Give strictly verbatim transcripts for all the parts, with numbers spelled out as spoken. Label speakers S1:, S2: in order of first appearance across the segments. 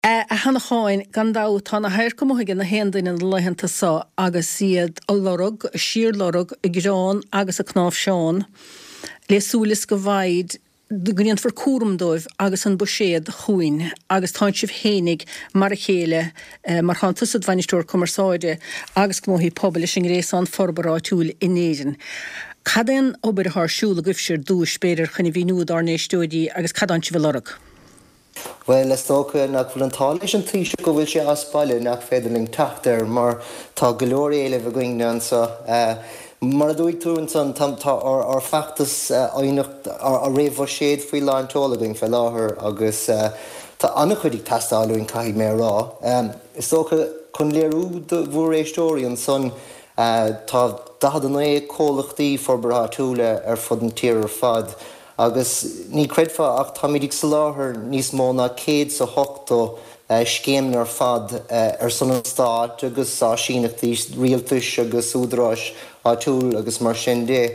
S1: A hanna cháin gan dá tána hair go muige na hendain an leihananta sá agus siad a lorug, a sír lorug, i grán agus a knáf seán, lesúlis go bhaid gníon for cuarmdóibh agus an buséad chuin, agus táint sibh hénig mar a chéile, mar hantas ad vanistúr commersáide, agus go móhí pobl sin rééis an forbará túl inéan. Cadén obair a thsúla gifsir dúis spéidir chuna bhí nuad arnéistóidí agus cadán si bh lorug.
S2: Well, let's talk nach full antáis an tí go bhfuil sé aspáile nach féidirling taachtar mar tá golóir éile bh going sa mar a dúig túin san tá ar feachtas aonacht ar réomh séad faoi láintóla going fe láthair agus tá annach chuidig testáúin caiigh mé rá. Is tócha chun léirú de bhór éistóí an son tá dahad an é cólachtaí forbartha túla ar fud an tír ar fad. Agus ní creidfa ach tá mídig sa láthair níos mó na céad sa hochtó scéim ar fad ar san an stát agus á síneachtaí rialtais agus údráis á túl agus mar sin dé.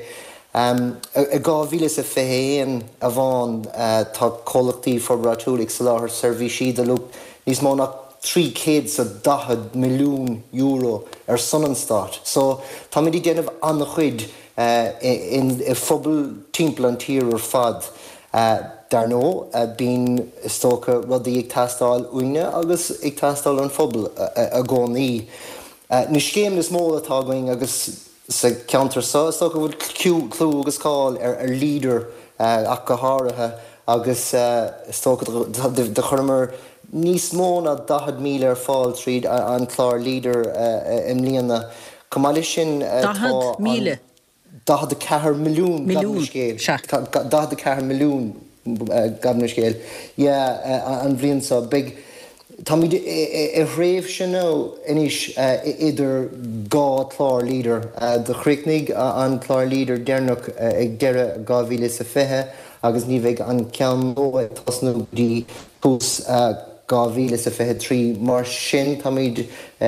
S2: I gá bhíle a féhéan a bháin tá cólachtaí forbartha túla sa láthair serví siad a lúp níos mó na trí céad sa dahad milliún euro ar san an stát. So tá mídig géanamh an chuid Uh, in a phobal timppla an tír ar fad uh, dar nó uh, bín stócha rudaí ag teastáil uine agus ag teastáil an phobal uh, a gcónaí. Uh, Ní scéim is mó atá going agus sa ceantar sa stócha bhfuil clú agus cáil ar ar líder uh, ach go háirithe agus uh, stócha de churmar níos mó na dahad míle ar fáil tríd an chlár líder uh, im líana. Cumáile sin uh,
S1: dahad míle?
S2: Dahad a cahar milliún gabna scéil. Dahad a cahar milliún gabna scéil. Yeah, an bhríonn sa big. Tá míid i réamh sin nó inis idir gá chlár líder. De chríicnig an chlár líder déarnach ag deire gá bhíle sa fithe agus ní bheith an ceann nó ag tasnú dí tús gá bhíle sa fithe trí mar sin tá míid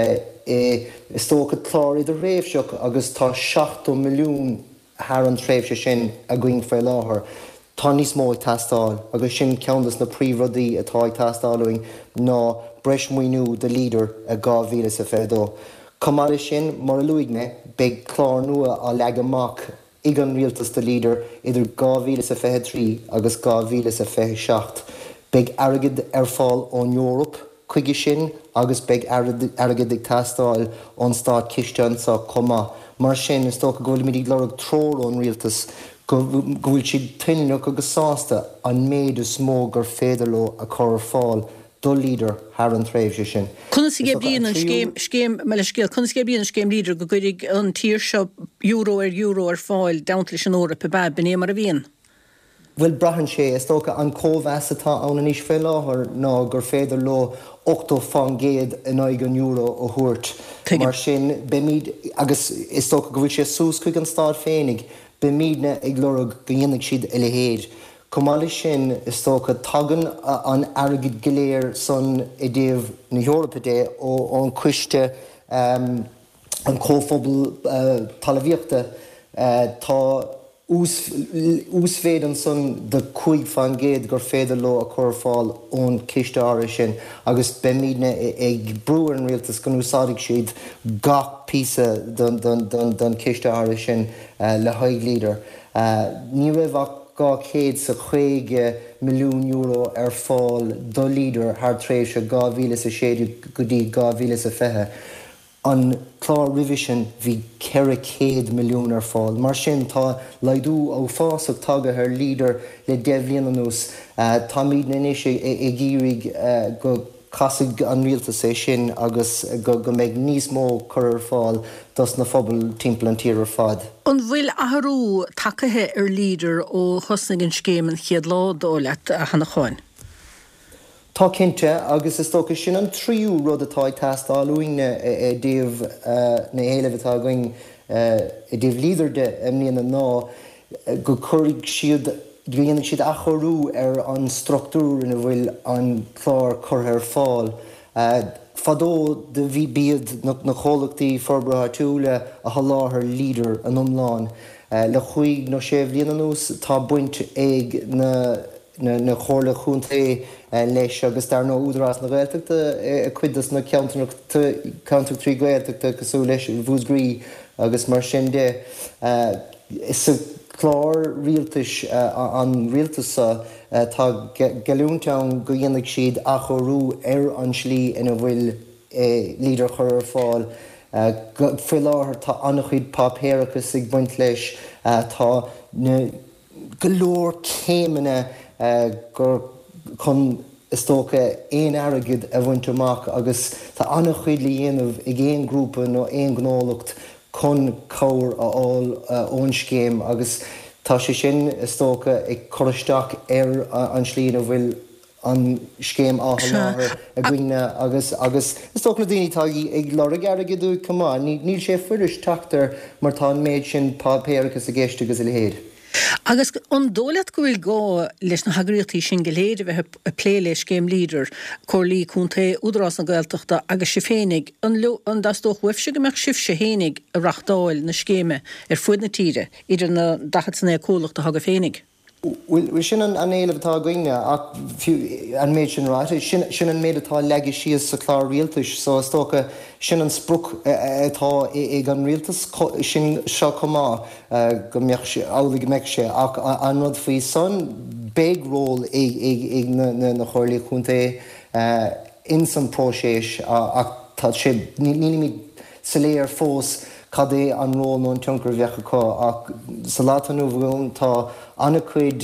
S2: is tócha chlár idir réamhseach agus tá seachtó milliún thar an tréimhse sin a going fé láthair. Tá níos mó ag teastáil agus sin ceantas na príomhrudaí atá ag teastáiling ná breis muoinú de líder a gá bhíle sa fédó. Cumáile sin mar a luigne beidh chlár nua á leag amach ag an rialtas de líder idir gá bhíle sa fithe trí agus gá bhíle sa fithe seacht. Beidh airgid ar fáil ón Eorop chuige sin agus beidh airgid ag teastáil ón stát Cisteán sa comá. Mar sin is tócha go bhfuil mídig lorug trór ón rialtas go bhfuil siad tuineach agus sásta an méad is mó gur féidirló a chur ar fáil do líder thar an tréimhse sin.
S1: Chuna sa bhíon an scéim meile scéil, chuna sa bhíon an scéim líder go gcuidig an tír seo euro ar euro ar fáil daintlis an óra pe bad bené mar a bhíon.
S2: Bhfuil brahan sé is tócha an cóhheas atá anna níos fé láthair ná gur féidir lo ochtó fangéad in aigen euro ó thuairt. Mar sin be míad agus is tócha go bhfuil sé sús chuig an stád féinnig be míadne ag lorug go dhéanamh siad i le héad. Cumáile sin is tócha tagan an airgid goléir san i dtaobh na Eorpa dé ó an cuiste um, an cóphobal uh, talmhaíochta uh, tá ús féad an son de chuig fan géad gur féidir lo a chur fáil ón ciste áiri sin agus be míadne ag brúar an rialtas gan úsáidigh siad gach písa don ciste áiri sin le haig líder. Ní raibh gá céad sa chuige milliún euro ar fáil do líder thar tréimhse gá bhíle sa séadú go dtí gá bhíle sa fithe. An chlár revision bhí ceithre céad milliún ar fáil. Mar sin tá laidú ó fásach tagad ar líder le deirbh bliain anús. Tá míad na inis i gcírig go casaigh an rialtas é sin agus go mbeidh níos mó chur ar fáil dos na phobal timppla an tír ar fad.
S1: An bhfuil athrú takeithe ar líder ó thosnaigh an scéim an chiad lá dólaat a hanna cháin.
S2: Tá cinnte agus is tócha sin an tríú rud atá ag teastáil uine i dtaobh na éileh atá going i dtaobh líder de imníana ná go chuirigh siad dhéanamh siad a chorú ar an struchtúr ina bhfuil an chlár chur ar fáil. Fadó de bhí bíad na cholachtaí forbartha túla a láthair líder an umláin. Le chuig nó séomh bliain anús tá buint ag na na chóirla chúntaí leis agus dar nó údarrás na Gaeltachta cuidas na counter trí Gaeltachta cosú leis bhúsgraí agus mar sin de is a chlár rialtas an rialtasa tá geúnteann go dhéanamh siad a chorú ar an slí ina bhfuil líder chur fáil fi láthair tá annach chuid papéirechas ag buint leis tá na golóir céimena gur chun is tócha éon airgid a bhaint amach agus tá annach chuid le dhéanamh ag éon grúpa nó éon gnólacht chun cabhar a fháil ón scéim agus tá sé sin is tócha ag choristeach ar an slí a bhfuil an scéim áthar a gcuine agus agus is tócha na daoine tá ag lorg airgidú cumá níl sé fuidir teachtar mar tá méid sin papéirechas a gceiste agus i léir.
S1: Agus an dólaat go bhfuil gá leis na hagraíochtaí sin go léir bheith a plé leis céim líder chorlaí chunta údarrás na Gaeltachta agus sé féinnig an an dastóch wefse go meach sibse hénig a rachtáil na scéime ar fuid na tíre idir na dachat sanna cólachta haga féinnig.
S2: Well sin an éileh tá gine ach an méid sin ráit sin an méid atá leigi sios sa chlár rialtas so is tócha sin an spruc atá ag an rialtas sin seo comá go álaigh meic sé ach an rud faoi son big ról ag na chorlaí chunta in san próséis ach tá sé ní sa léir fós cad é an ró nó an tionchar bheacha có ach sa látanú bhún tá anna cuid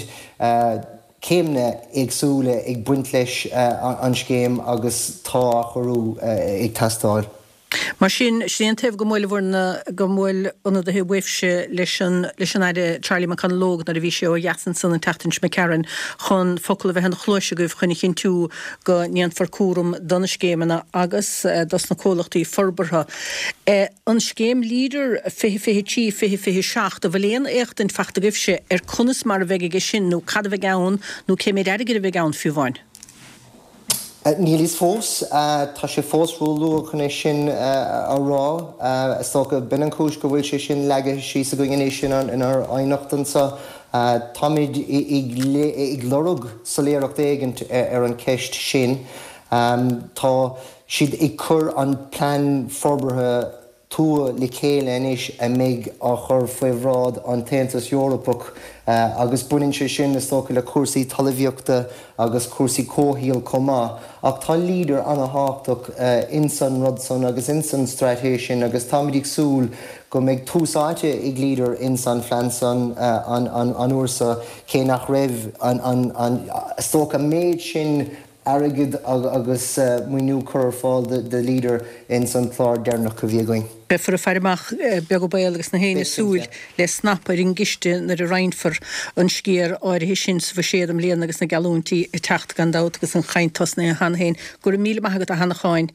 S2: céimne agsúla ag buint leis an scéim agus tá chorú ag testáil.
S1: Mar sin sin teh go mhil bhna go mhil anna a wefse leis an aide Charlie McCanlóg na a bhí sé ó jasan san an tetain me cean chun focail a bheith an chluise goibh chunig chin tú go níon farcúrum donna scéimena agus dos na cólachtaí forbartha. An scéim líder fé fé tí fé fé seach a bhléon écht an fachta goibhse ar chunas mar bheige sin nó cad bheith gán nó céimi aige a bheith gán fiú bhain.
S2: Níl is fós, tá sé fós rúlú chuné sin a rá, is tócha bin an cúis go bhfuil sé sin leige sí sa go gnééis sin in ar aonachtansa, táid ag lorug sa léireacht éigent ar an ceist sin, tá siad ag cur an plán forbartha tú le céile inis a méid a chur faoihrád an Taontas Eorpach agus buinn sé sin is tócha le cuasaí talmhaíochta agus cuasaí cóthíal comá ach tá líder anna háach in san rud san agus in san stratéis sin agus táid ag súil go méid túsáte ag líder in san Flansan an uairsa cé nach raibh an is tócha méid sin airgid agus muinú chur fáil de líder in san chlár dearnach go bhí going.
S1: For a fearmach beag go bail agus na héine súil le snap ar in giste na a reinfar an scéir áir hí sin sa séadam léana agus na galúntaí i techt gan dát agus an chaintas na a hanhéin gur míle maigad a hana cháin